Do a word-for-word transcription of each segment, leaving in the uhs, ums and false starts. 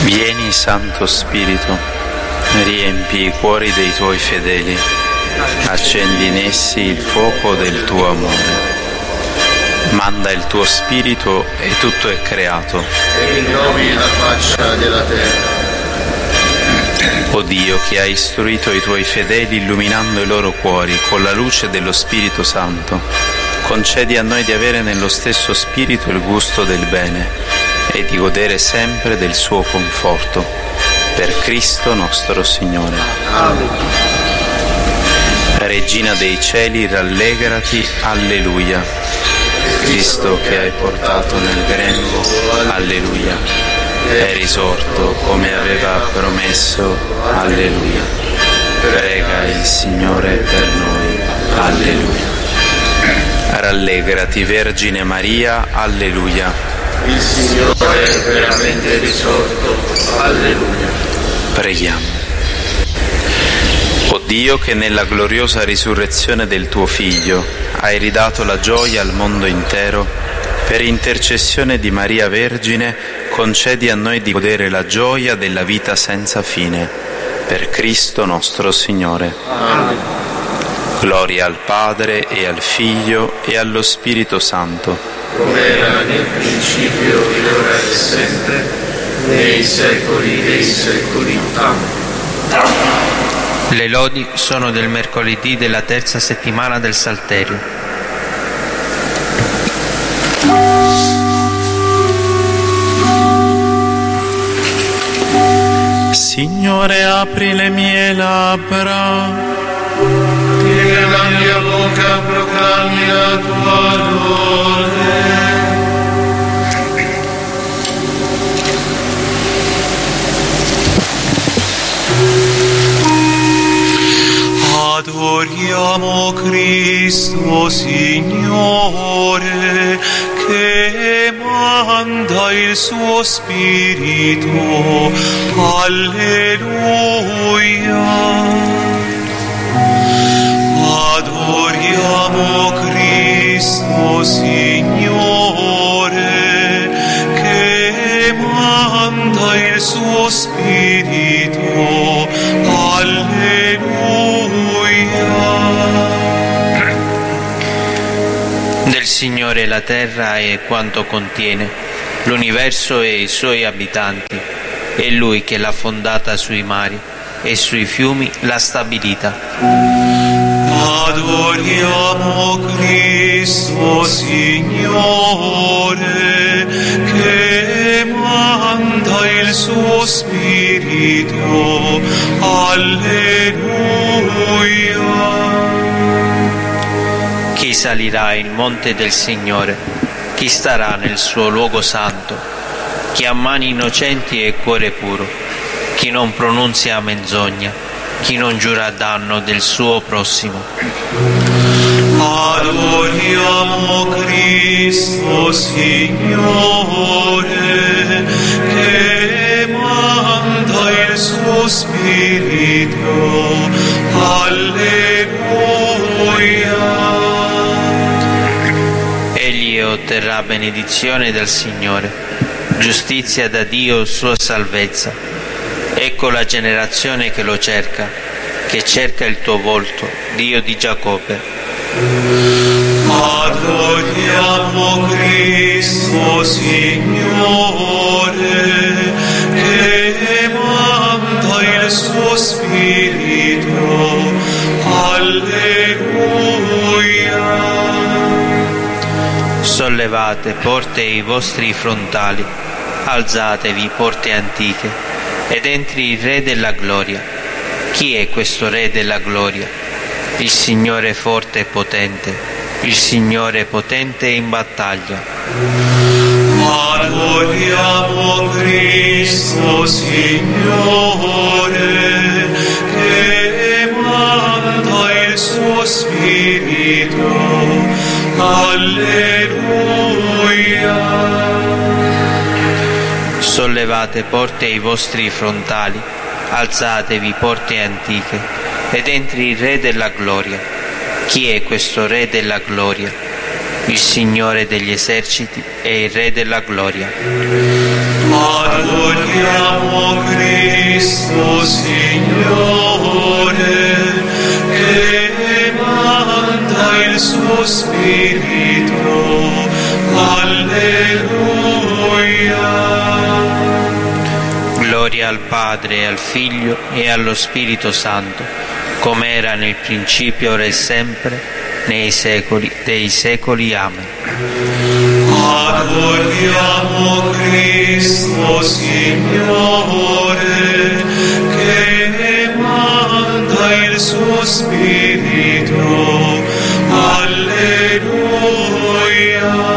Vieni, Santo Spirito, riempi i cuori dei tuoi fedeli, accendi in essi il fuoco del tuo amore. Manda il tuo Spirito e tutto è creato. E rinnovi la faccia della terra. O Dio, che hai istruito i tuoi fedeli illuminando i loro cuori con la luce dello Spirito Santo, concedi a noi di avere nello stesso Spirito il gusto del bene e di godere sempre del suo conforto. Per Cristo nostro Signore. Amen. Regina dei cieli, rallegrati, alleluia. Cristo che hai portato nel grembo, alleluia. È risorto come aveva promesso, alleluia. Prega il Signore per noi, alleluia. Rallegrati, Vergine Maria, alleluia. Il Signore è veramente risorto, alleluia. Preghiamo. O Dio, che nella gloriosa risurrezione del tuo Figlio hai ridato la gioia al mondo intero, per intercessione di Maria Vergine concedi a noi di godere la gioia della vita senza fine. Per Cristo nostro Signore. Amen. Gloria al Padre e al Figlio e allo Spirito Santo. Come era nel principio, ora e sempre, nei secoli dei secoli. Amen. Le lodi sono del mercoledì della terza settimana del Salterio. Signore, apri le mie labbra, che la mia bocca proclami la tua lode. Adoriamo Cristo Signore, che manda il suo Spirito. Alleluia. Adoriamo Cristo Signore, che manda il suo Spirito. Alleluia. Del Signore la terra e quanto contiene, l'universo e i suoi abitanti. È Lui che l'ha fondata sui mari e sui fiumi l'ha stabilita. Adoriamo Cristo Signore, che manda il suo Spirito. Alleluia. Chi salirà il monte del Signore? Chi starà nel suo luogo santo? Chi ha mani innocenti e cuore puro? Chi non pronunzia menzogna? Chi non giura a danno del suo prossimo? Adoriamo Cristo Signore, che manda il suo Spirito. Alleluia. Egli otterrà benedizione dal Signore, giustizia da Dio, sua salvezza. Ecco la generazione che lo cerca, che cerca il tuo volto, Dio di Giacobbe. Adoriamo Cristo Signore, che manda il suo Spirito. Alleluia. Sollevate porte i vostri frontali, alzatevi porte antiche, ed entri il Re della gloria. Chi è questo Re della gloria? Il Signore forte e potente, il Signore potente in battaglia. Adoriamo Cristo Signore, che manda il suo Spirito. Alleluia. Sollevate porte i vostri frontali, alzatevi porte antiche, ed entri il Re della gloria. Chi è questo Re della gloria? il Signore degli eserciti e il Re della gloria. Adoriamo Cristo Signore, che manda il suo Spirito. Alleluia. Gloria al Padre, e al Figlio e allo Spirito Santo, come era nel principio, ora e sempre, nei secoli dei secoli. Amen. Adoriamo Cristo Signore, che manda il suo Spirito. Alleluia.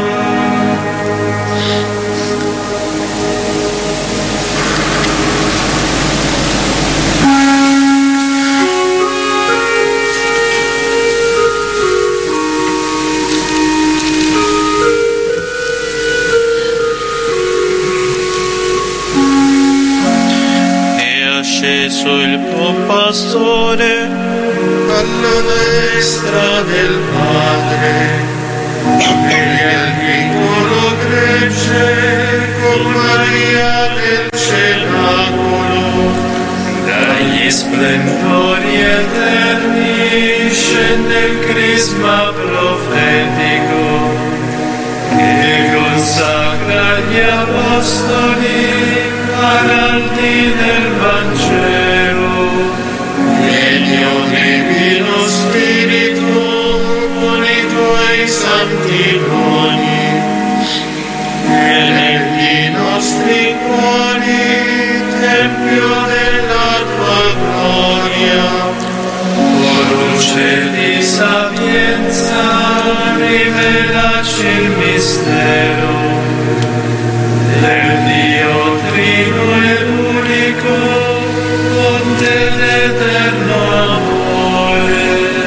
Il buon pastore alla destra del Padre, egli è il piccolo gregge con Maria del cenacolo. Dagli splendori eterni scende il crisma profetico che consacra gli apostoli araldi del Vangelo. Vieni, o divino Spirito, con i tuoi santi doni, e negli nostri cuori, tempio della tua gloria. O luce di sapienza, rivelaci il mistero del Dio Trino e unico, fonte d'eterno amore.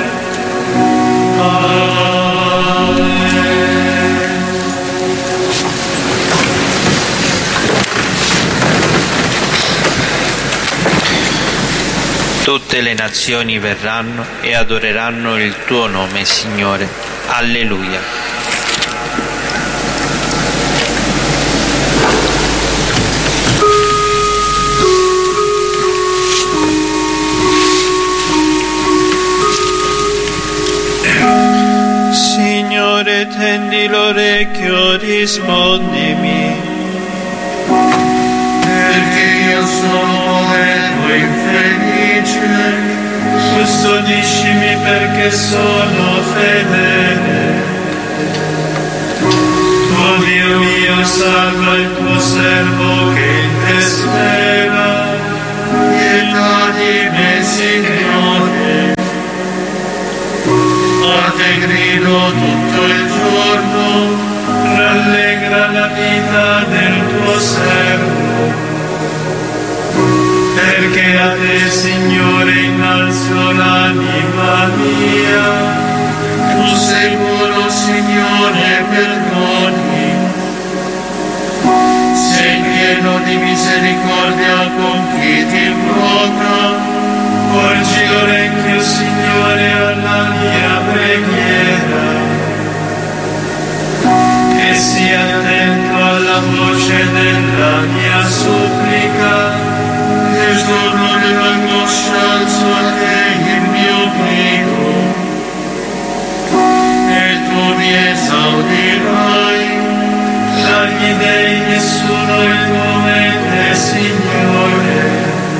Amen. Tutte le nazioni verranno e adoreranno il tuo nome, Signore. Alleluia. Signore, tendi l'orecchio, rispondimi, perché io sono poveretto e infelice. Custodiscimi perché sono fedele. Tuo Dio mio, salva il tuo servo che in te spera. Pietà di me, Signore. A te grido tutto il giorno, rallegra la vita del tuo servo, perché a te, Signore, innalzo l'anima mia. Tu sei buono, Signore, perdoni, sei pieno di misericordia con chi ti invoca. Porgi l'orecchio, Signore, alla mia preghiera e sii attento alla voce della mia supplica. Nel giorno dell'angoscia alzo a te il mio grido e tu mi esaudirai. Dagli dei nessuno è come te, Signore,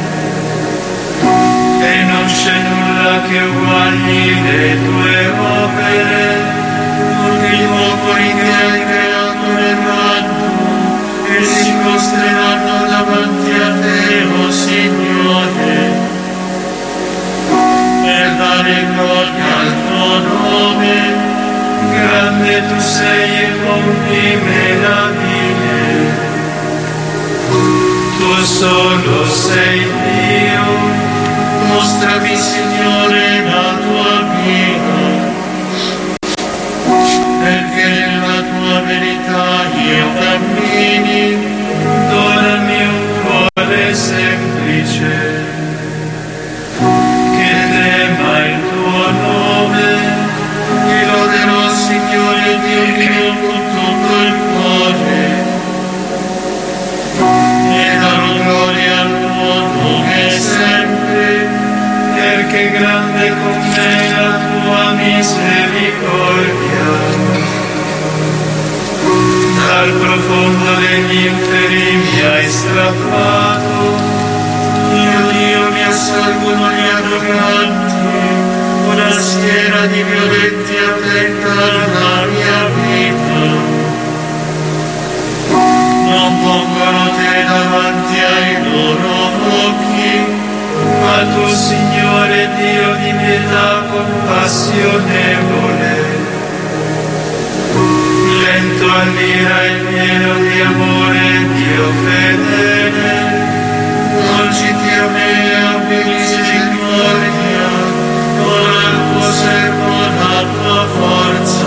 e non c'è nulla che uguagli le tue opere. Tutti i popoli che hai creato verranno e si prostreranno davanti a te, o Signore, per dare gloria al tuo nome. Grande tu sei e compi meraviglie, tu solo sei Dio. Mostrami, Signore, la tua vita, perché nella tua verità io cammini. Donami un cuore semplice, che tema il tuo nome. Ti loderò, Signore, abbatte con me la tua misericordia. Dal profondo degli inferi mi hai strappato, mio Dio, mi assalgono gli arroganti, una schiera di violenti attenta la mia vita. Non pongono te davanti ai loro occhi, ma tu, Signore Dio di pietà compassionevole, lento all'ira e pieno di amore, Dio fedele, volgiti a me e abbi misericordia, dona al tuo servo la tua forza.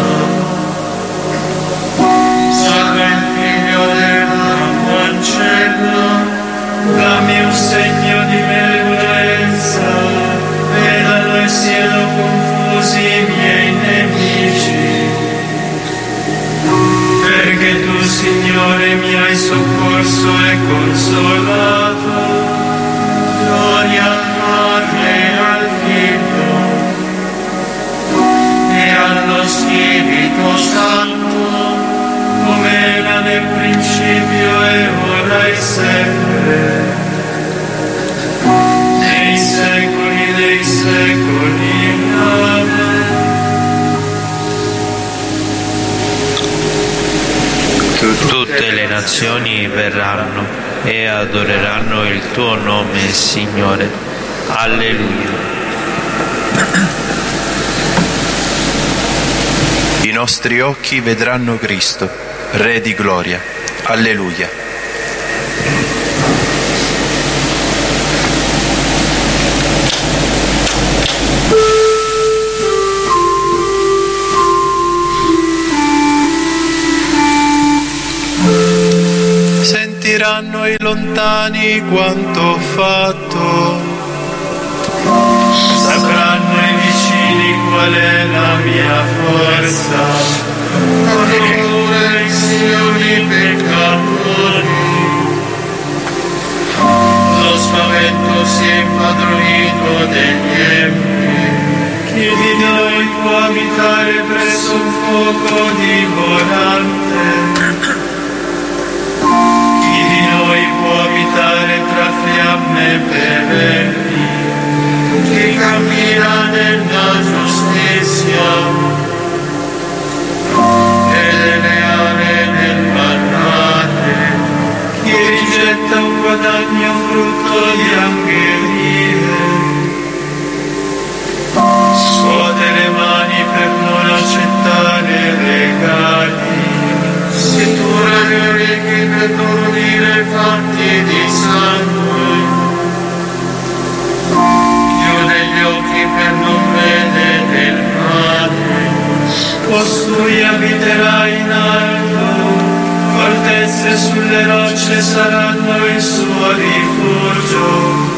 Salva il figlio della ancella, dammi un segno di benevolenza, e da noi siano confusi i miei nemici. Perché tu, Signore, mi hai soccorso e consolato, gloria al Padre e al Figlio e allo Spirito Santo, come era nel principio e ora e sempre, nei secoli dei secoli. Amen. Tutte le nazioni verranno e adoreranno il tuo nome, Signore. Alleluia. I nostri occhi vedranno Cristo, Re di gloria. Alleluia. Sentiranno i lontani quanto ho fatto, sapranno i vicini qual è la mia forza, correzioni peccatori. Lo spavento si è impadronito degli empi. Chi di noi può abitare presso un fuoco divorante? Chi di noi può abitare tra fiamme beventi? Chi cammina nella giustizia e delle arene bannate, chi rigetta un guadagno frutto di angherie, scuote le mani per non accettare regali, si tura le orecchie per non udire fatti di sangue, per non vedere il male. Costui abiterà in alto, fortezze sulle rocce saranno il suo rifugio.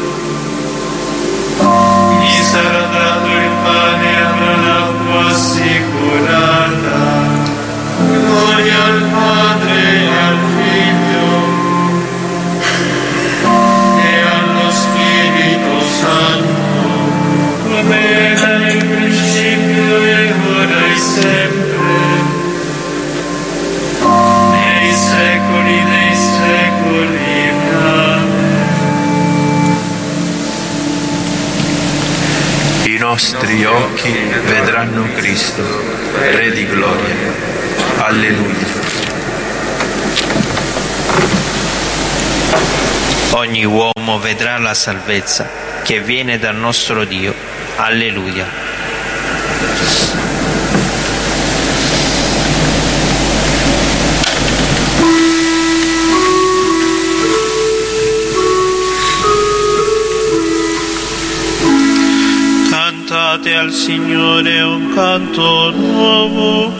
Gli sarà dato il pane e avrà l'acqua assicurata. Gloria al Padre e al Figlio e allo Spirito Santo, come era nel principio e ora e sempre, nei secoli dei secoli. Amen. I nostri occhi vedranno Cristo, Re di gloria. Alleluia. Ogni uomo vedrà la salvezza che viene dal nostro Dio. Alleluia. Cantate al Signore un canto nuovo,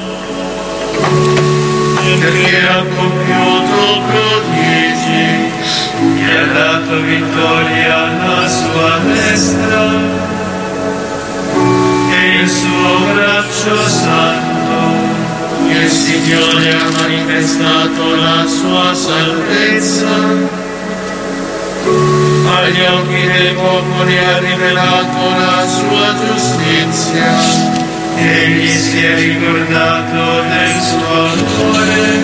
perché ha compiuto prodigi, mi ha dato vittoria alla sua destra, e il suo braccio santo. Il Signore ha manifestato la sua salvezza, Agli occhi dei popoli ha rivelato la sua giustizia. Egli si è ricordato del suo amore,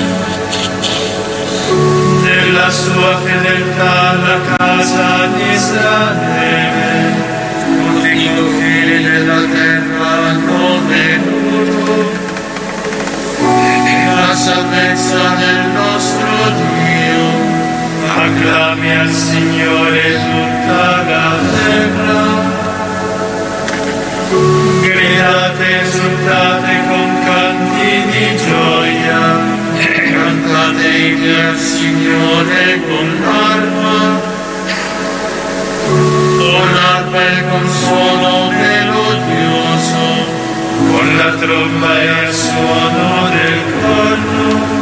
della sua fedeltà alla casa di Israele. Tutti i confini della terra hanno veduto la salvezza del nostro Dio. Acclami al Signore tutta la terra. Gridate, esultate con canti di gioia, cantate inni al Signore con l'arpa, con l'arpa e con suono melodioso, con la tromba e il suono del corno.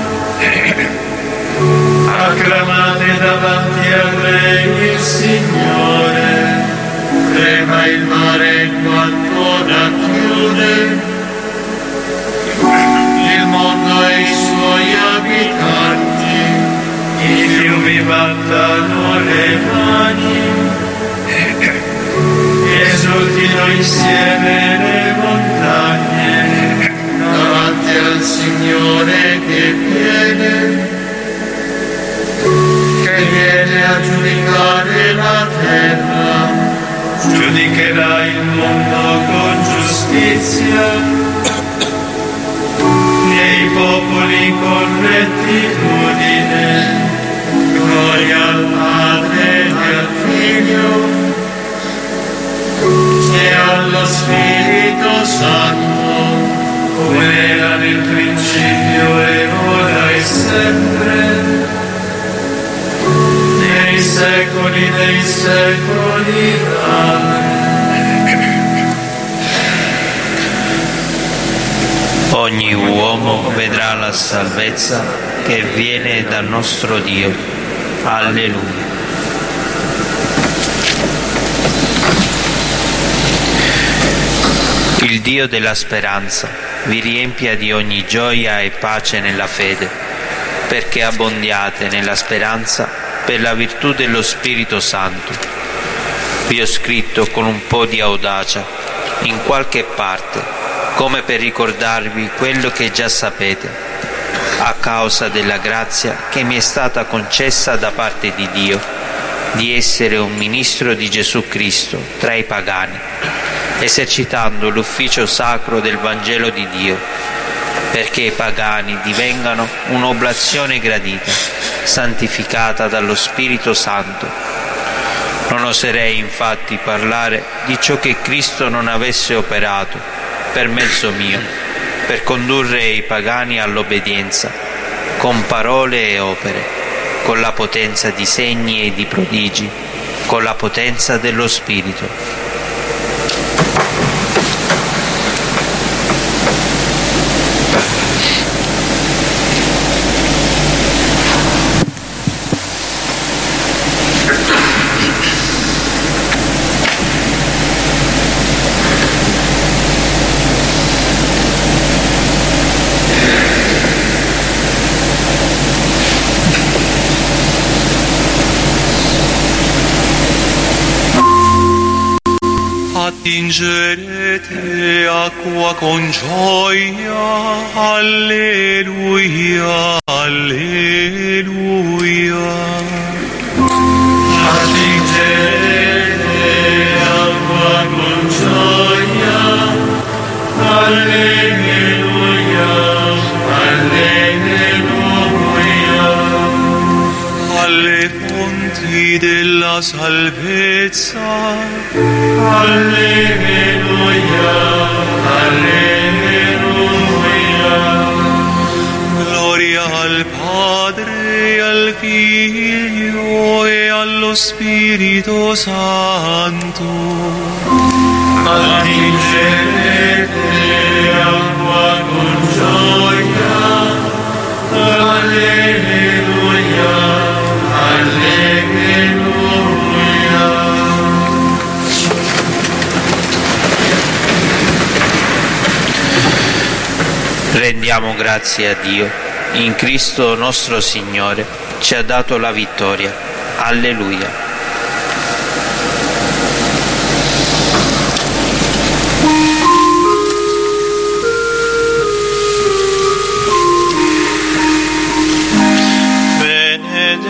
Acclamate davanti al Re il Signore. Trema il mare quanto racchiude, il mondo e i suoi abitanti, i fiumi battano le mani, esultino insieme le montagne, davanti al Signore che viene, che viene a giudicare la terra. Giudicherà il mondo con giustizia e i popoli con rettitudine. Gloria al Padre e al Figlio e allo Spirito Santo, come era nel principio e ora e sempre, nei secoli dei secoli. Amen. Ogni uomo vedrà la salvezza che viene dal nostro Dio. Alleluia. Il Dio della speranza vi riempia di ogni gioia e pace nella fede, perché abbondiate nella speranza per la virtù dello Spirito Santo. Vi ho scritto con un po' di audacia, in qualche parte, come per ricordarvi quello che già sapete, a causa della grazia che mi è stata concessa da parte di Dio, di essere un ministro di Gesù Cristo tra i pagani, esercitando l'ufficio sacro del Vangelo di Dio, perché i pagani divengano un'oblazione gradita, santificata dallo Spirito Santo. Non oserei infatti parlare di ciò che Cristo non avesse operato per mezzo mio, per condurre i pagani all'obbedienza, con parole e opere, con la potenza di segni e di prodigi, con la potenza dello Spirito. Attingerete acqua con gioia, alleluia, alleluia. Attingerete acqua con gioia, alleluia, alleluia. Alle fonti della salvezza, alleluia, alleluia. gloria al Padre, e al Figlio e allo Spirito Santo. Attingerete acqua con gioia, alleluia, alleluia. Rendiamo grazie a Dio. In Cristo nostro Signore ci ha dato la vittoria. Alleluia.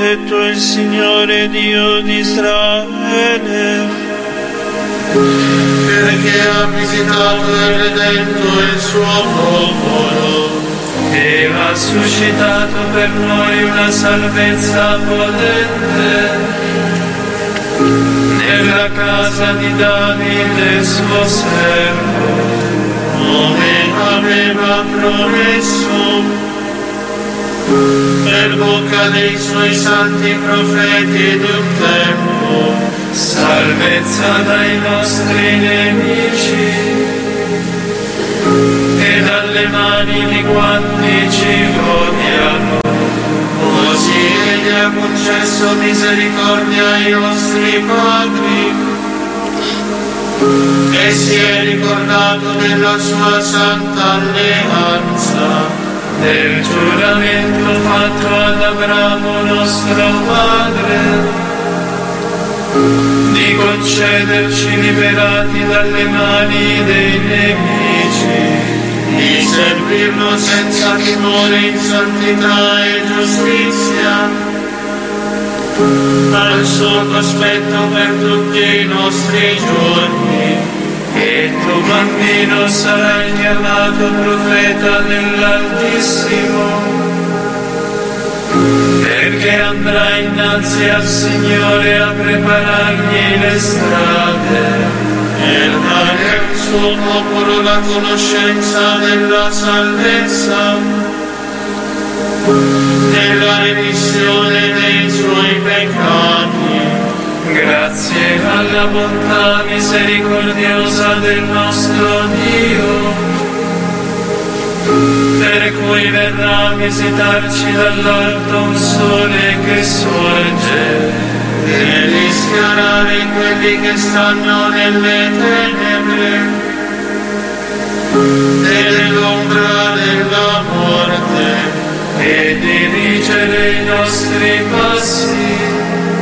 benedetto il Signore Dio di Israele, perché ha visitato e redento il suo popolo e ha suscitato per noi una salvezza potente nella casa di Davide suo servo, come aveva promesso per bocca dei suoi santi profeti d'un tempo, salvezza dai nostri nemici e dalle mani di quanti ci odiano. Così egli ha concesso misericordia ai nostri padri e si è ricordato della sua santa alleanza, del giuramento fatto ad Abramo nostro padre, di concederci liberati dalle mani dei nemici, di servirlo senza timore in santità e giustizia, al suo cospetto per tutti i nostri giorni. E tu, bambino, sarai chiamato profeta dell'Altissimo, perché andrai innanzi al Signore a preparargli le strade e dare al suo popolo la conoscenza della salvezza, della remissione dei suoi peccati, grazie alla bontà misericordiosa del nostro Dio, per cui verrà a visitarci dall'alto un sole che sorge e rischiarare quelli che stanno nelle tenebre dell'ombra della morte e dirigere i nostri passi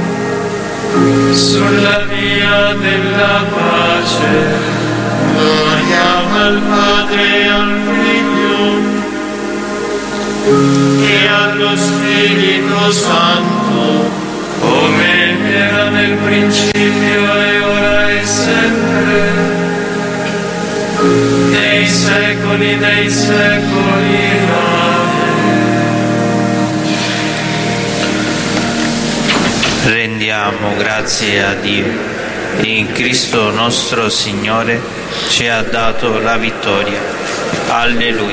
sulla via della pace. Gloria al Padre e al Figlio e allo Spirito Santo, come era nel principio e ora e sempre, nei secoli dei secoli. Rendiamo grazie a Dio. In Cristo nostro Signore ci ha dato la vittoria. Alleluia.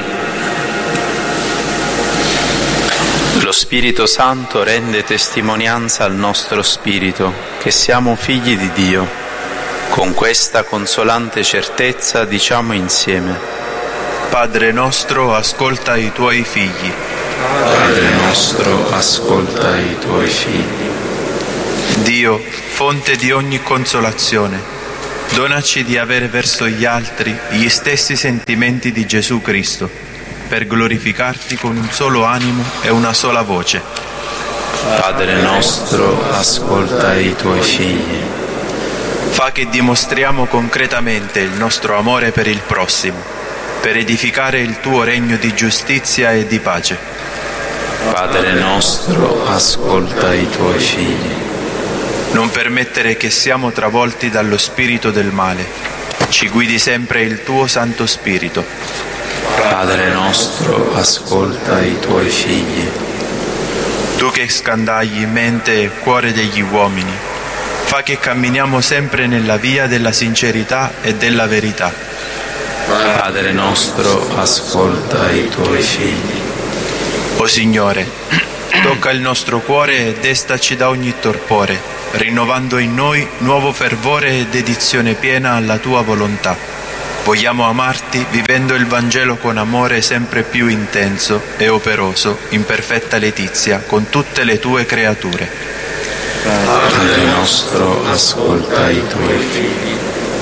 Lo Spirito Santo rende testimonianza al nostro spirito che siamo figli di Dio. Con questa consolante certezza diciamo insieme: Padre nostro, ascolta i tuoi figli. Padre nostro, ascolta i tuoi figli. Dio, fonte di ogni consolazione, donaci di avere verso gli altri gli stessi sentimenti di Gesù Cristo, per glorificarti con un solo animo e una sola voce. Padre nostro, ascolta i tuoi figli. Fa che dimostriamo concretamente il nostro amore per il prossimo, per edificare il tuo regno di giustizia e di pace. Padre nostro, ascolta i tuoi figli. Non permettere che siamo travolti dallo spirito del male. Ci guidi sempre il tuo Santo Spirito. Padre nostro, ascolta i tuoi figli. Tu che scandagli mente e cuore degli uomini, fa che camminiamo sempre nella via della sincerità e della verità. Padre nostro, ascolta i tuoi figli. O Signore, tocca il nostro cuore e destaci da ogni torpore, rinnovando in noi nuovo fervore e dedizione piena alla tua volontà. Vogliamo amarti vivendo il Vangelo con amore sempre più intenso e operoso, in perfetta letizia, con tutte le tue creature. Padre nostro, ascolta i tuoi figli.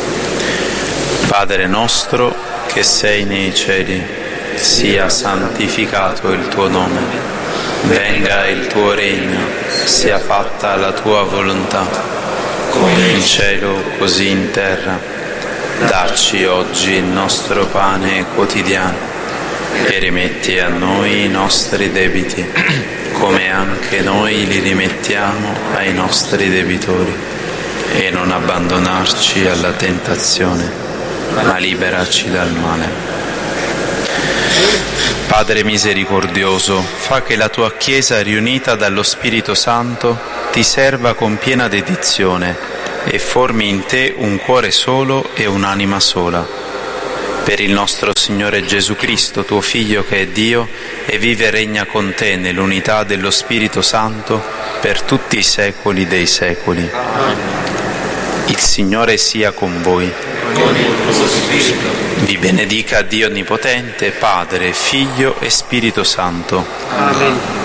Padre nostro che sei nei cieli, sia santificato il tuo nome. Venga il tuo regno, sia fatta la tua volontà, come in cielo così in terra. Dacci oggi il nostro pane quotidiano e rimetti a noi i nostri debiti, come anche noi li rimettiamo ai nostri debitori, e non abbandonarci alla tentazione, ma liberaci dal male. Padre misericordioso, fa che la tua Chiesa, riunita dallo Spirito Santo, ti serva con piena dedizione e formi in te un cuore solo e un'anima sola. Per il nostro Signore Gesù Cristo, tuo Figlio che è Dio e vive e regna con te nell'unità dello Spirito Santo per tutti i secoli dei secoli. Il Signore sia con voi. Vi benedica Dio Onnipotente, Padre, Figlio e Spirito Santo. Amen.